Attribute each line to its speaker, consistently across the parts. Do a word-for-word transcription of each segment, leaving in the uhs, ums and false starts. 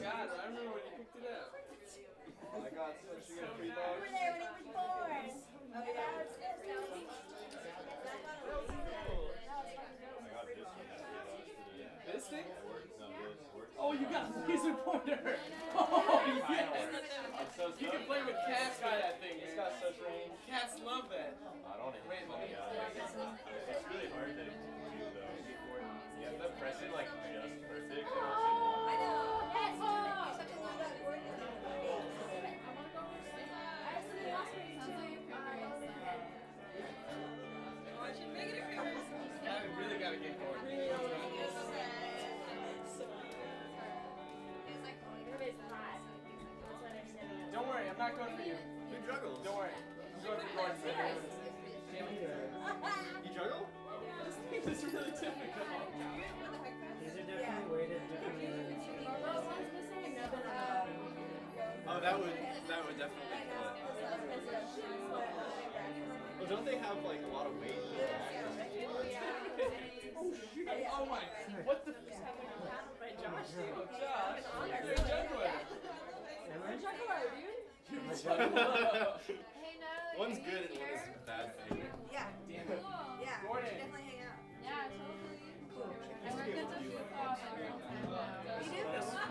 Speaker 1: God, I remember when you picked it up.
Speaker 2: I got such a good free
Speaker 3: You
Speaker 2: dog.
Speaker 3: were there when he was born. Oh, yeah.
Speaker 1: This thing?
Speaker 2: No, this works.
Speaker 1: Oh, you got a laser pointer! Oh, yes!
Speaker 2: I'm so
Speaker 1: You can play with cats by that thing.
Speaker 2: It's got such range.
Speaker 1: Cats love that.
Speaker 2: I don't even
Speaker 1: Wait, let me.
Speaker 2: It's really hard to do though. You have to press it like just perfect.
Speaker 3: I know. Yes. You have to learn that word in the
Speaker 4: Oh, I should make it a curse.
Speaker 1: I really gotta get going. Don't worry, I'm not going for you.
Speaker 2: Who juggles?
Speaker 1: Don't worry. I'm going for Gordon.
Speaker 2: You juggle?
Speaker 1: This is really difficult.
Speaker 5: These are definitely weighted differently than
Speaker 2: Oh, that would that would definitely kill it. Well, don't they have like a lot of weight?
Speaker 1: Oh shoot! Oh my! What the?
Speaker 4: Josh,
Speaker 1: Oh, Josh, you're a juggler.
Speaker 4: juggler, dude.
Speaker 1: You're a juggler.
Speaker 4: Hey, Natalie.
Speaker 2: One's good and one is a bad thing.
Speaker 3: Yeah.
Speaker 1: Damn it.
Speaker 3: Yeah.
Speaker 1: Gordon.
Speaker 3: Definitely hang out.
Speaker 4: Yeah, totally. I work at the food hall my whole time now.
Speaker 3: You do? Oh my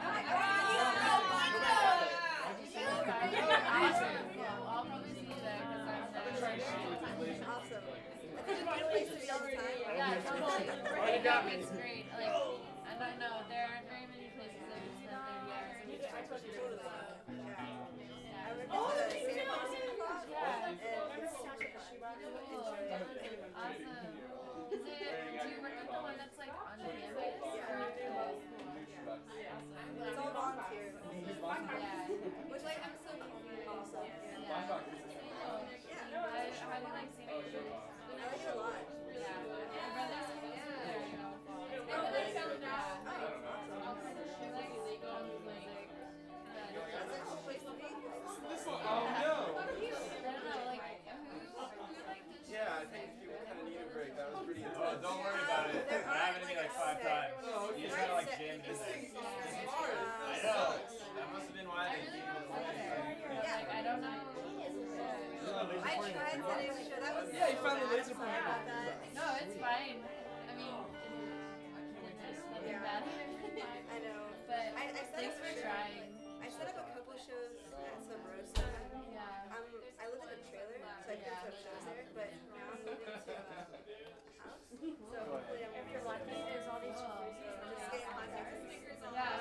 Speaker 4: Awesome. Yeah, I'll probably see you there because I'm
Speaker 1: I've been trying to shoot with this laser.
Speaker 3: Awesome. That's such a good place to be all the time.
Speaker 4: Yeah, totally.
Speaker 1: Oh, you got me.
Speaker 4: It's great. Like, I don't know. There aren't very many places I would spend thirty hours a week.
Speaker 3: I told you totally.
Speaker 4: Yeah.
Speaker 3: I worked at the Santa Claus Club.
Speaker 4: Yeah.
Speaker 3: And it's such a
Speaker 4: Cool. Awesome. Is it, do you work with the one that's like on campus? Or cool.
Speaker 3: It's all volunteer.
Speaker 4: Yeah.
Speaker 3: Which, like, I'm so also.
Speaker 4: Yeah.
Speaker 3: Yeah.
Speaker 4: Cool.
Speaker 3: Yeah.
Speaker 4: I, how do you like Saint Andrews?
Speaker 3: I like it a lot.
Speaker 4: Yeah. My brother's supposed to be there, you know.
Speaker 3: Oh, that's so
Speaker 4: Yeah.
Speaker 3: awesome.
Speaker 4: All kinds of shit like illegal music.
Speaker 3: That's a cool place to be.
Speaker 1: This one. Oh no.
Speaker 4: I don't know, like, who, who like did you
Speaker 2: Yeah, I think people kind of need a break. That was pretty
Speaker 6: Oh,
Speaker 2: intense.
Speaker 6: don't worry about it.
Speaker 3: There
Speaker 6: It
Speaker 3: are,
Speaker 6: happened to me
Speaker 3: like,
Speaker 6: like five
Speaker 3: sick-
Speaker 6: times.
Speaker 1: Oh,
Speaker 6: You just
Speaker 3: Right,
Speaker 6: gotta like
Speaker 3: sick-
Speaker 6: jam it in there.
Speaker 1: Hard.
Speaker 6: I know. That must have been why they gave me the money.
Speaker 3: Yeah.
Speaker 4: like, I don't know.
Speaker 3: I tried setting the show. That was
Speaker 1: Yeah, you
Speaker 3: so
Speaker 1: found the
Speaker 3: bad.
Speaker 1: laser
Speaker 3: Sorry
Speaker 1: pointer.
Speaker 3: about that.
Speaker 4: No, it's fine. I mean, it's just nothing
Speaker 3: Yeah.
Speaker 4: bad.
Speaker 3: I know.
Speaker 4: But
Speaker 3: I, I set
Speaker 4: thanks
Speaker 3: up
Speaker 4: for
Speaker 3: a show.
Speaker 4: trying.
Speaker 3: I set up a couple shows at some roast. Um,
Speaker 4: Yeah.
Speaker 3: I lived in a trailer, so I couldn't set up shows there. But now I'm moving to a house. So hopefully I'm. If you're lucky, there's all these shows. Just get in contact with me.
Speaker 4: Yeah.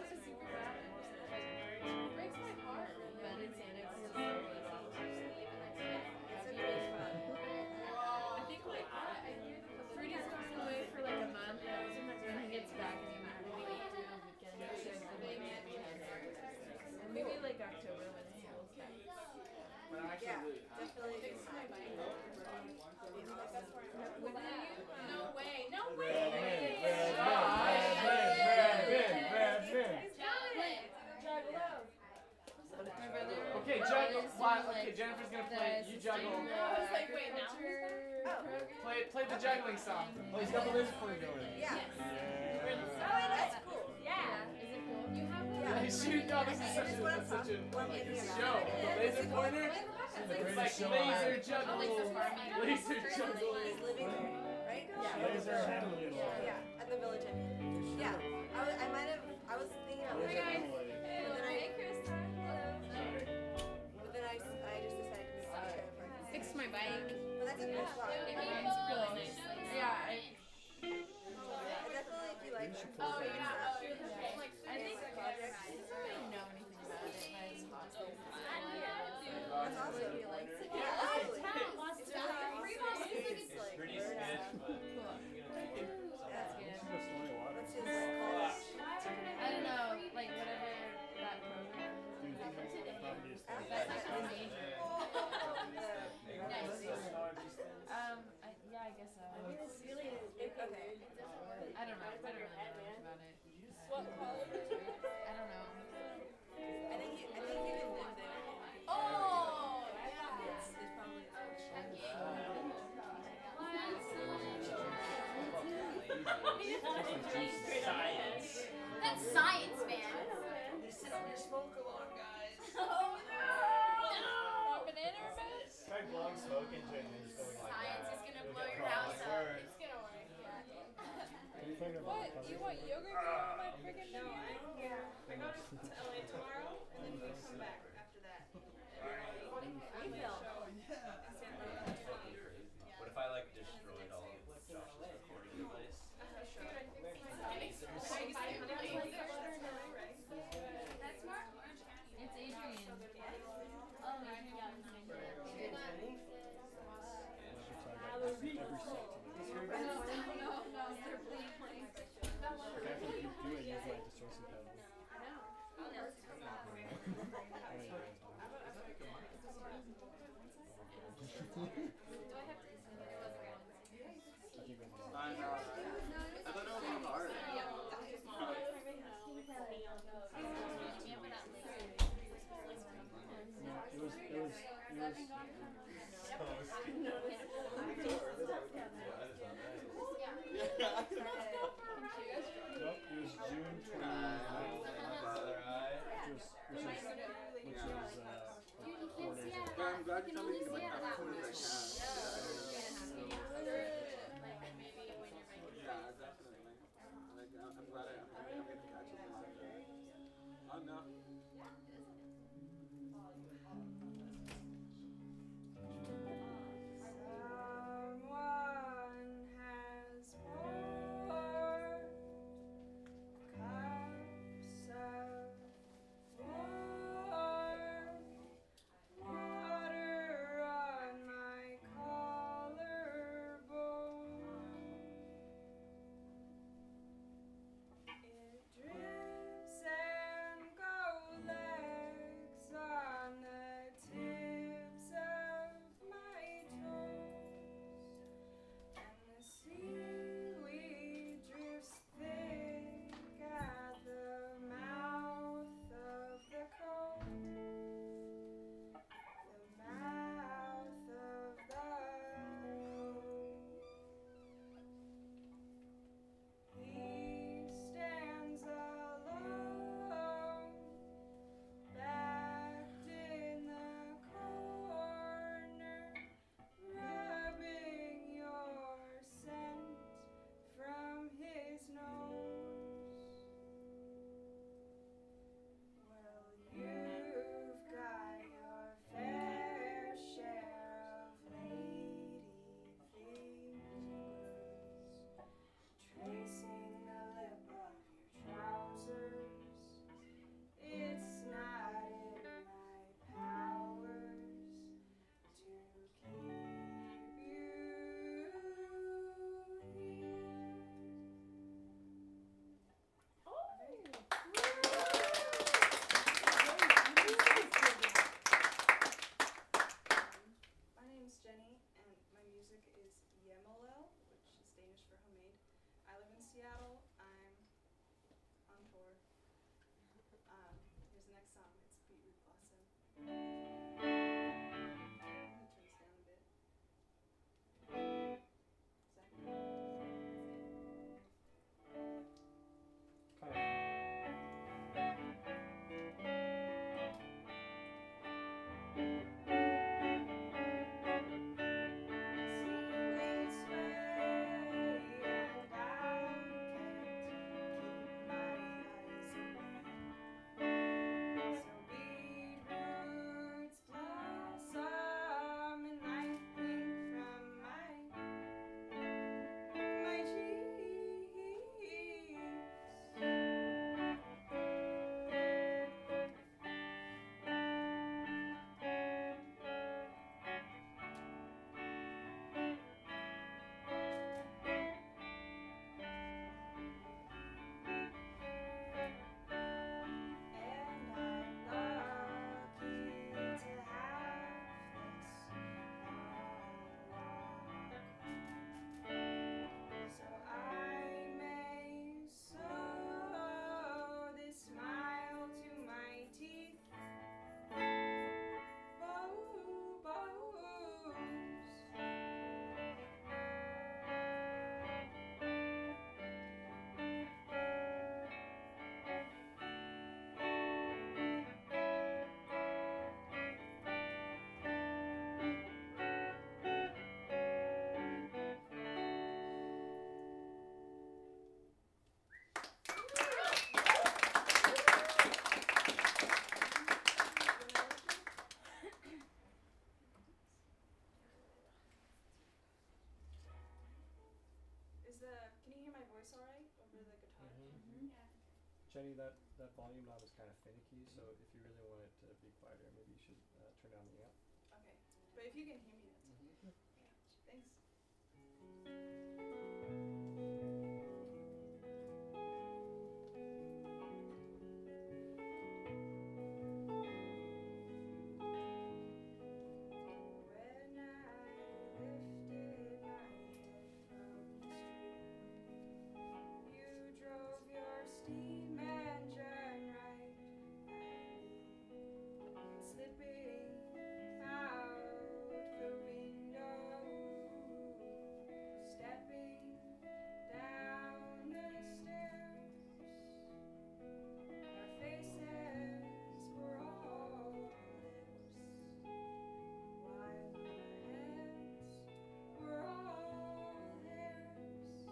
Speaker 4: It breaks my heart. But it's, it's so easy.
Speaker 3: It's a really fun.
Speaker 4: I think like Fruity's going away for like a month. When he gets back, I mean, we're gonna get through the weekend. And maybe like October when school's back.
Speaker 3: Yeah, definitely.
Speaker 4: No way. No
Speaker 1: Okay, juggle. Why- Okay, Jennifer's gonna play. You juggle.
Speaker 4: I was like, wait, now who's that?
Speaker 1: Play, play the juggling song.
Speaker 5: Oh, he's got the laser pointer going.
Speaker 3: Yeah.
Speaker 5: Yeah.
Speaker 3: Oh, that's cool.
Speaker 4: Yeah. Is it cool? You have one?
Speaker 3: Yeah.
Speaker 1: Hey, shoot! No, this is such a, this is such a like, show. The laser pointer. It's like laser juggle.
Speaker 4: Oh, like the farming.
Speaker 1: Laser juggle.
Speaker 3: He's living there, right? Yeah.
Speaker 5: Laser handling.
Speaker 3: Yeah, at the village. I mean. Yeah. I, was, I might have. I was thinking about
Speaker 4: Hey, guys.
Speaker 3: living there. But then I.
Speaker 4: Hey, Krista.
Speaker 3: But then I, I just decided to move to the park.
Speaker 4: Fix my bike.
Speaker 3: But that's a cool spot.
Speaker 4: It's really nice. Yeah. I,
Speaker 3: Definitely, if you like.
Speaker 4: oh, yeah. Oh, yeah. I think projects. I don't really know anything about it, but it's awesome.
Speaker 3: That's awesome.
Speaker 4: He likes it.
Speaker 3: Yeah, absolutely. It's really awesome.
Speaker 6: It's pretty sketch, but
Speaker 4: Cool. That's good.
Speaker 3: What's his college?
Speaker 4: I don't know, like whatever that program. That's like a major. Nice. Um, I, yeah, I guess so.
Speaker 3: It's really okay.
Speaker 4: I don't know. I don't really know much about it. I don't know.
Speaker 3: I think you, I think you can live there.
Speaker 4: Oh!
Speaker 3: It's, it's probably.
Speaker 6: science.
Speaker 4: That's science, man.
Speaker 5: look into it and then just go like
Speaker 4: Science
Speaker 5: that.
Speaker 4: is gonna
Speaker 5: It'll
Speaker 4: blow
Speaker 5: get
Speaker 4: your
Speaker 5: probably
Speaker 4: house up.
Speaker 5: worse.
Speaker 4: It's gonna work, yeah.
Speaker 7: What? You want yogurt for all my freaking
Speaker 3: No, I,
Speaker 7: videos?
Speaker 3: yeah. I go to, to L A tomorrow, and then we come back after that.
Speaker 4: We feel.
Speaker 2: What if I like destroyed all of Josh's recording device?
Speaker 4: That's Mark Orange County. It's Adrian. Oh, yeah.
Speaker 5: Every set to this.
Speaker 4: No, no, no, they're playing, playing.
Speaker 5: Like after you do it, use my distortion pedals.
Speaker 4: I know. I'll never see that. Do I have to? It was around.
Speaker 6: I know. I thought it was on the art.
Speaker 5: No, it was, it was, it was, nope, it was June twenty-ninth, which was, which was, which was, uh, like four days ago.
Speaker 6: But I'm glad you told me to get my camera as soon as I can. Yeah, definitely. Like, I'm I'm glad I, I'm gonna, I'm gonna catch it. Oh no.
Speaker 3: Someone has poured cups of warm water on my collarbone. It drips and collects on the tips of my toes, and the seaweed drifts thick at the mouth of the cove, the mouth of the cove. He stands alone, backed in the corner, rubbing your scent from his nose. Well, you've got your fair share of lady fingers, tracing the lip of your trousers. It's not in my powers to keep you here. My name's Jenny, and my music is Hjemmeløl, which is Danish for homemade. I live in Seattle. I'm on tour. Um, here's the next song. It's Beetroot Blossom. I'm gonna turn this down a bit. Is that good?
Speaker 5: Kind of.
Speaker 3: Seaweed sway and I can
Speaker 5: Jenny, that, that volume knob is kind of finicky, so if you really want it to be quieter, maybe you should uh, turn down the amp.
Speaker 3: Okay. But if you can hear me, that's
Speaker 5: Mm-hmm.
Speaker 3: thanks. When I lifted my head from the stream, you drove your steam engine right at me, slipping out the window, stepping down the stairs. Our faces were all lips, while our heads were all hairs.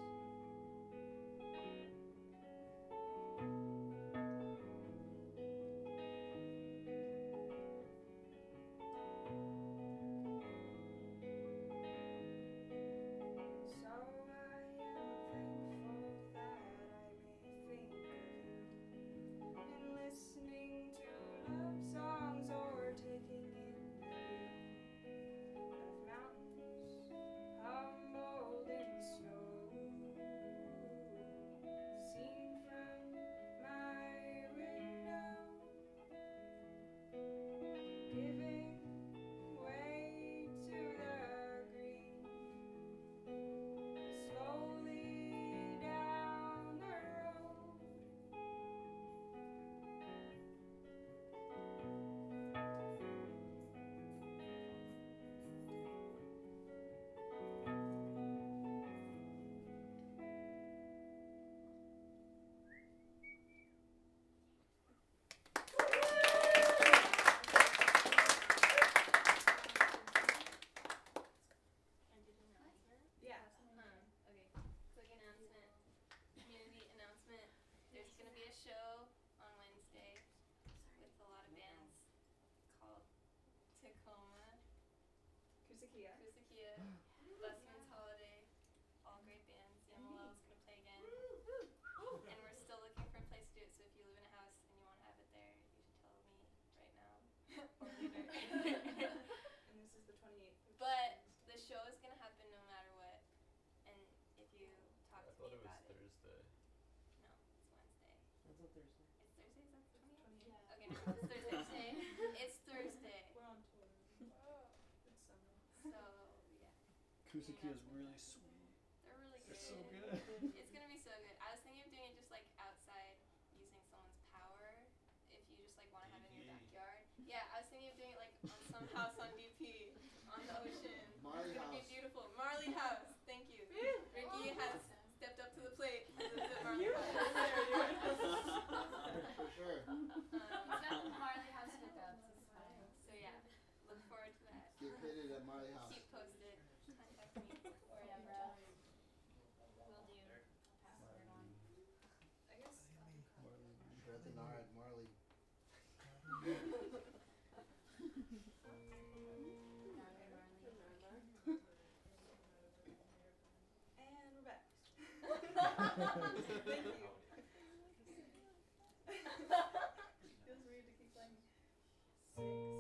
Speaker 3: So I am thankful that I may think of you in listening to love songs or taking in the view of mountains humbled in snow, seen from my window, giving way to the green. Slowly down the road,
Speaker 4: And did you announcement?
Speaker 3: yeah.
Speaker 4: Huh, okay. Quick announcement, community announcement. There's gonna be a show on Wednesday with a lot of bands called Tacoma,
Speaker 3: Kusakia.
Speaker 4: Kusakia, Busman's Holiday, all great bands. Yamalo is gonna play again. And we're still looking for a place to do it, so if you live in a house and you wanna have it there, you should tell me right now or later.
Speaker 3: And this is the twenty-eighth. which
Speaker 4: But
Speaker 3: is
Speaker 4: the show is gonna happen no matter what, and if you talk
Speaker 2: I
Speaker 4: to
Speaker 2: thought
Speaker 4: me
Speaker 2: it was
Speaker 4: about it,
Speaker 2: Thursday.
Speaker 4: no, it's Wednesday.
Speaker 1: That's a Thursday.
Speaker 4: It's Thursday. Is that the twentieth?
Speaker 3: twenty-eighth.
Speaker 4: Okay, no, it's Thursday. It's Thursday.
Speaker 3: We're on tour. It's summer.
Speaker 4: So yeah,
Speaker 5: Kusakia is really sweet.
Speaker 4: they're really
Speaker 5: They're
Speaker 4: good.
Speaker 5: so good.
Speaker 4: It's gonna be so good. I was thinking of doing it just like outside, using someone's power. If you just like want to have it in your
Speaker 2: D P.
Speaker 4: backyard. Yeah, I was thinking of doing it like on some house on D P, on the ocean.
Speaker 6: Marley
Speaker 4: It's gonna
Speaker 6: House.
Speaker 4: be beautiful. Marley House. Thank you. Ricky has stepped up to the plate. This is the Marley House.
Speaker 6: For sure.
Speaker 4: Um,
Speaker 7: Marley House hookups is fine.
Speaker 4: so yeah, look forward to that.
Speaker 6: Get pitted at Marley House.
Speaker 4: Keep posted. Contact me.
Speaker 7: Or yeah, bro. Will do. Pass the word on.
Speaker 3: I guess.
Speaker 6: We're at the Nard, Marley.
Speaker 3: And we're back. Thank you. Feels weird to keep playing. Six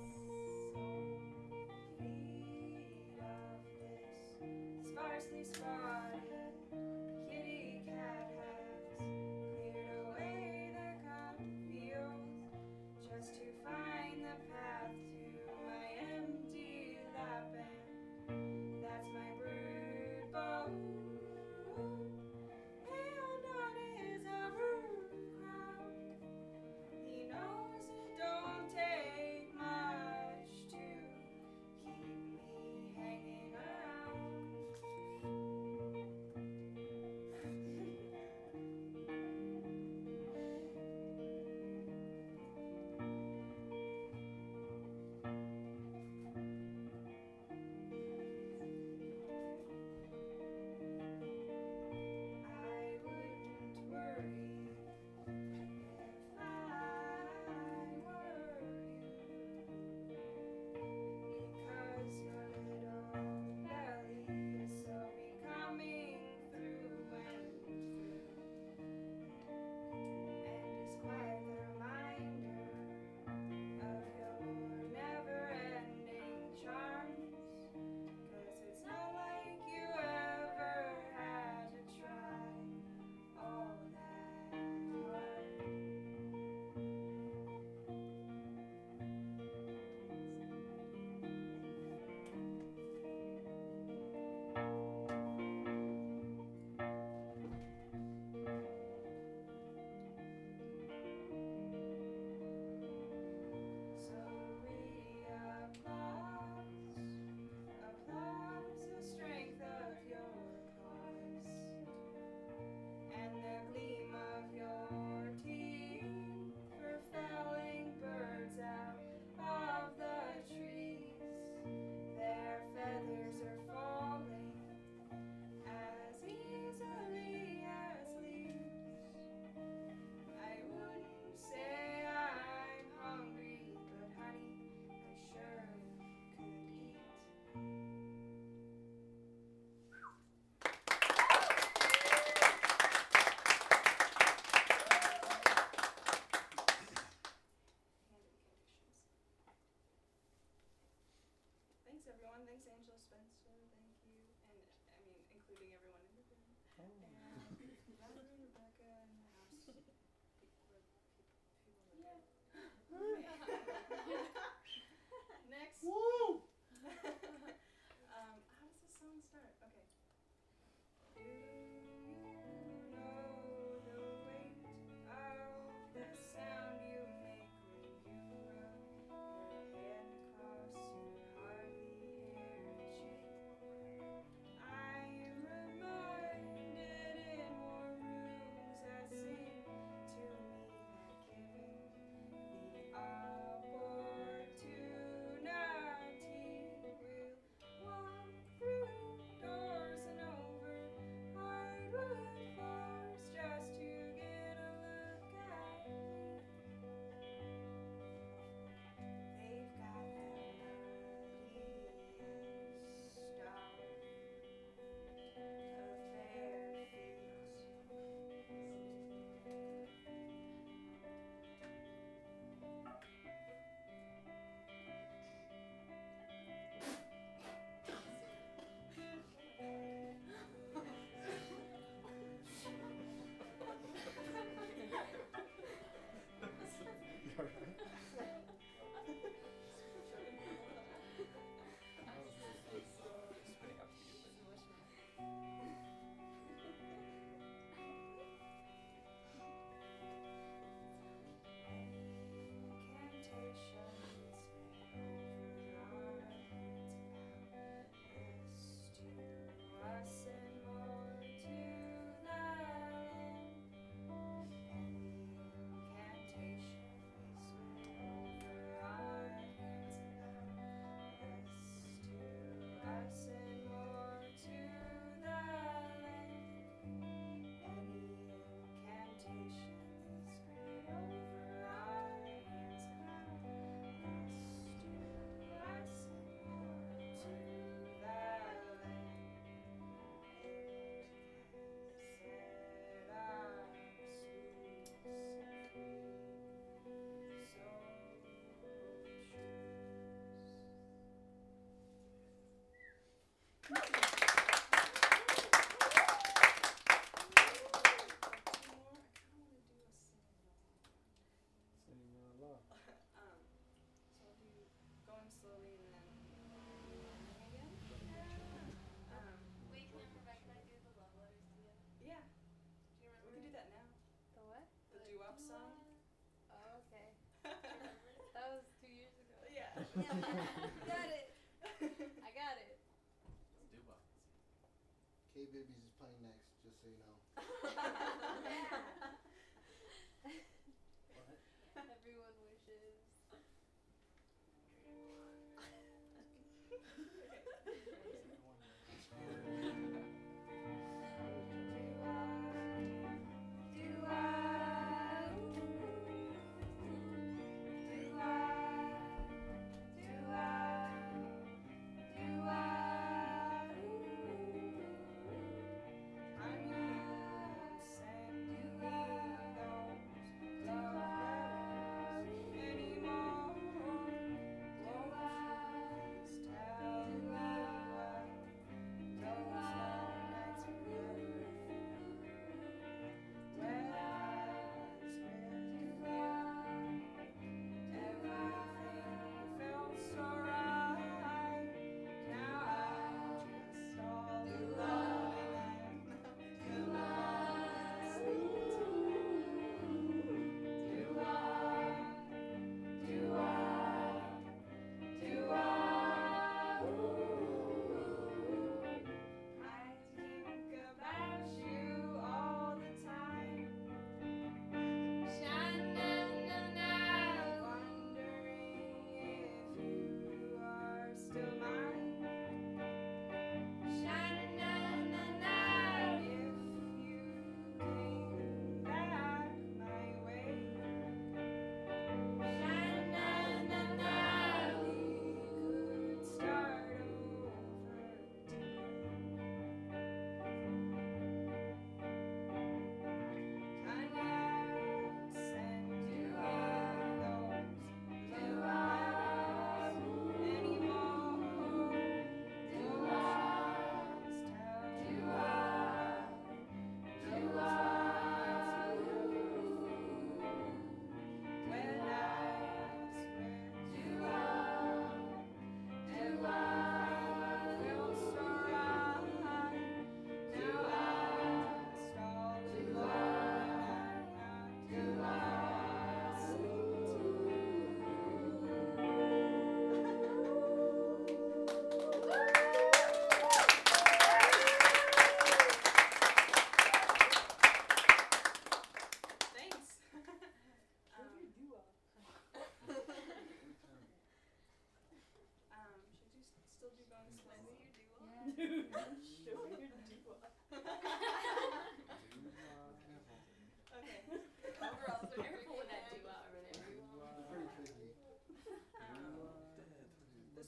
Speaker 3: feet of this sparsely spotted kitty cat has cleared away the cornfields just to find the path to my empty lap, and that's my brood bow. And on his rude crown, he knows it don't take much to keep me hanging around. Next.
Speaker 5: Woo!
Speaker 3: um, how does this song start? Okay. Do you know the weight of the sound you make when you run your hand across your hardly hairy cheek? I am reminded in more rooms that sing to me that given the opportunity will walk through doors and over hardwood floors just to get a look at me. They've got the muddiest stuff of bare feet.
Speaker 2: Spinning up to you.
Speaker 3: Us and more to the land. Any incantation we spread over our hands and us to us and more to the land. It has set our souls free, so choose.
Speaker 5: Sing along.
Speaker 3: Um, so I'll do going slowly and then running again. Um,
Speaker 4: Wait, can Rebecca and I do the love letters together?
Speaker 3: yeah,
Speaker 4: Do you remember?
Speaker 3: we can do that now.
Speaker 7: The what?
Speaker 3: The doo-wop song.
Speaker 7: Oh, okay. That was two years ago.
Speaker 3: Yeah.
Speaker 7: Got it. I got it.
Speaker 2: Let's do one.
Speaker 8: K-Babies is playing next, just so you know.
Speaker 7: Everyone wishes.
Speaker 3: Anymore. Won't you please tell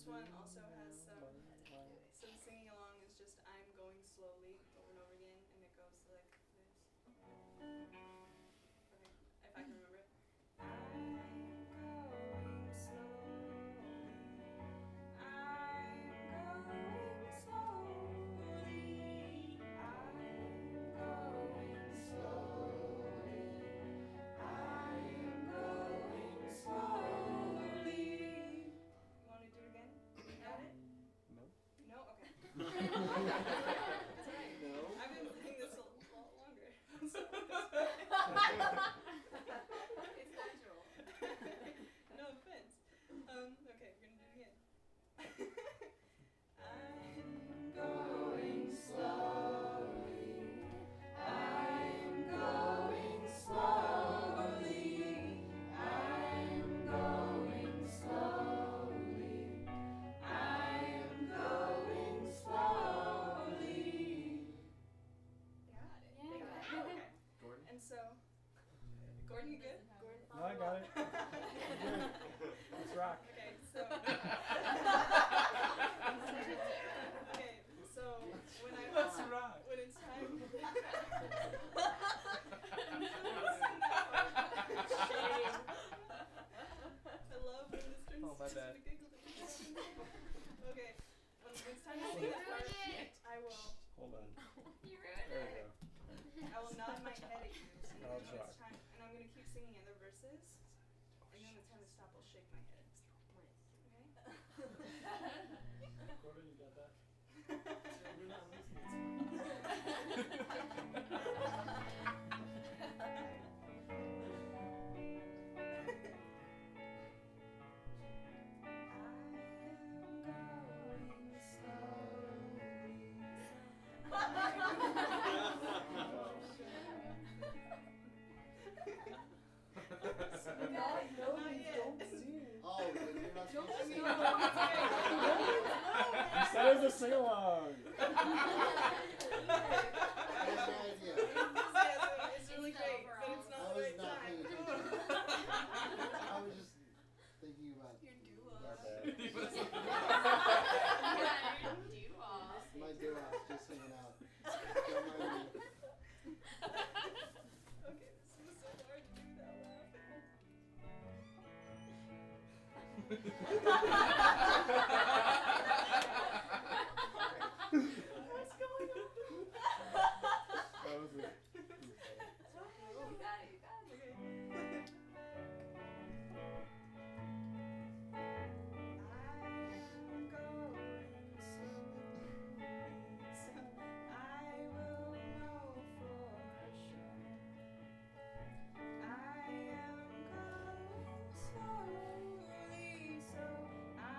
Speaker 3: one also has some some singing along is just I'm going slowly over and over again, and it goes like this. Okay, if I can remember it. I'm going slowly. I'm going slowly. I'm going slowly. I'm going slowly. You want to do it again? Got it?
Speaker 5: Nope.
Speaker 3: No? Okay.
Speaker 8: No.
Speaker 3: I've been playing this a lot longer. So
Speaker 7: It's natural.
Speaker 3: no offense. Um, okay, we're gonna do it again. I'm going slowly. I'm going slowly. I'm going slowly. I'm going slowly. Got it.
Speaker 7: Yeah.
Speaker 3: Got it. Okay.
Speaker 2: Gordon?
Speaker 3: And so, Gordon, you good? Gordon.
Speaker 5: No, I got it. Let's rock.
Speaker 3: Okay, so. Okay, so when I
Speaker 5: Let's rock.
Speaker 3: when it's time. I love when this turns
Speaker 5: Oh, my
Speaker 3: just
Speaker 5: bad.
Speaker 3: a giggle. Okay, when it's time to sing this part, I will
Speaker 5: Hold on.
Speaker 7: You ruined
Speaker 5: There
Speaker 7: it.
Speaker 5: we go.
Speaker 3: I will nod my head at you. So you
Speaker 5: I'll
Speaker 3: know
Speaker 5: try.
Speaker 3: it's time, and I'm gonna keep singing other verses, and then when it's time to stop, I'll shake my head. Okay.
Speaker 5: Gordon, you got that?
Speaker 8: Oh, but you're not supposed to sing.
Speaker 5: You said it was a sing along.
Speaker 8: I have no idea.
Speaker 3: It's really great, but it's
Speaker 8: I
Speaker 3: not the
Speaker 8: was
Speaker 3: right
Speaker 8: not
Speaker 3: time.
Speaker 8: paying attention. I was just thinking about
Speaker 3: Your doo-wop.
Speaker 5: My bad.
Speaker 8: my doo-wops just hanging out. Don't mind me.
Speaker 3: Okay, this was so hard to do without laughing. What's going on?
Speaker 5: That was it.
Speaker 7: You got it, you got it.
Speaker 3: Okay. I'm going slowly, so I will know for sure. I am going slowly, so I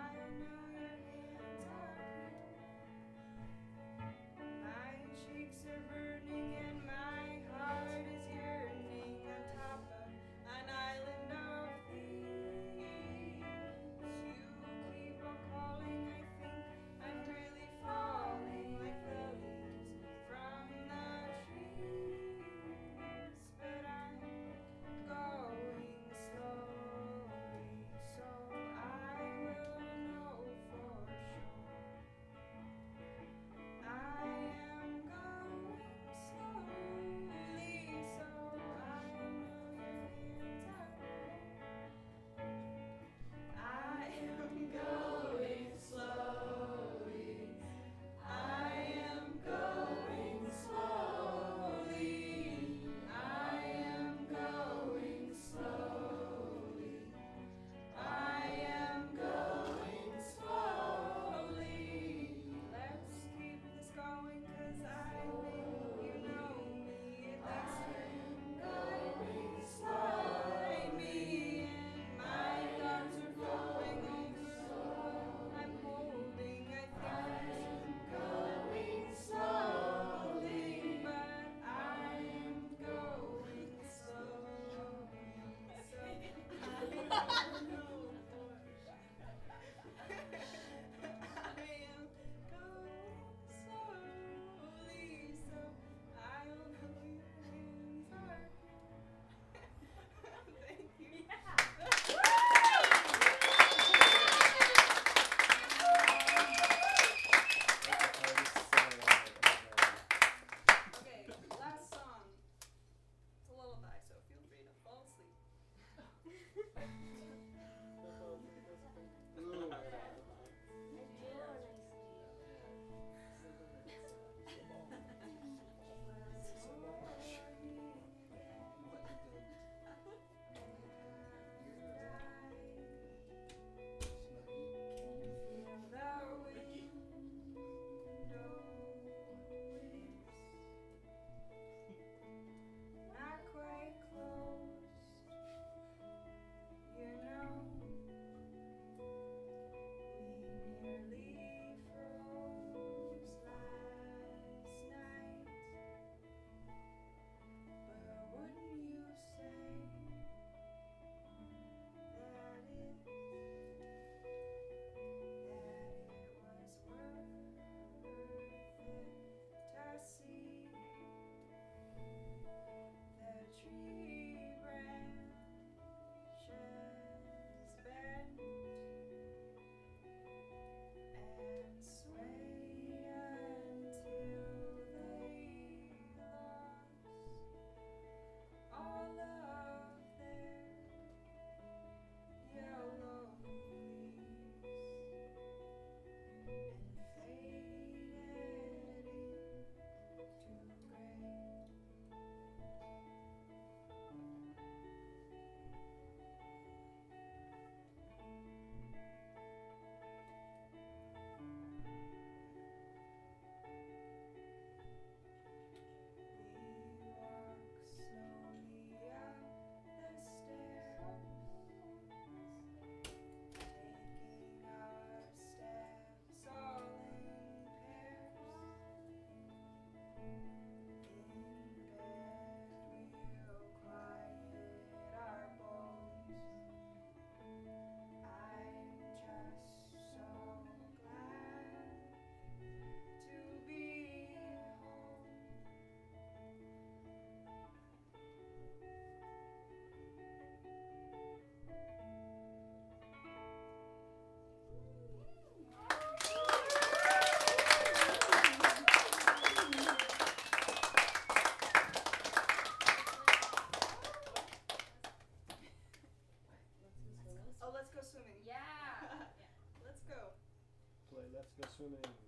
Speaker 5: swimming.